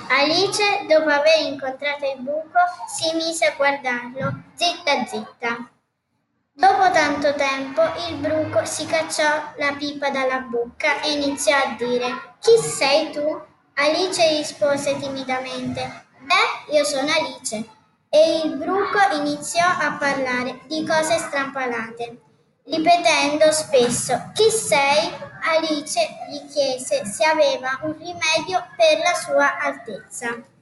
Alice, dopo aver incontrato il buco, si mise a guardarlo, zitta zitta. Dopo tanto tempo il bruco si cacciò la pipa dalla bocca e iniziò a dire: Chi sei tu? Alice rispose timidamente: Beh, io sono Alice. E il bruco iniziò a parlare di cose strampalate, ripetendo spesso: Chi sei? Alice gli chiese se aveva un rimedio per la sua altezza.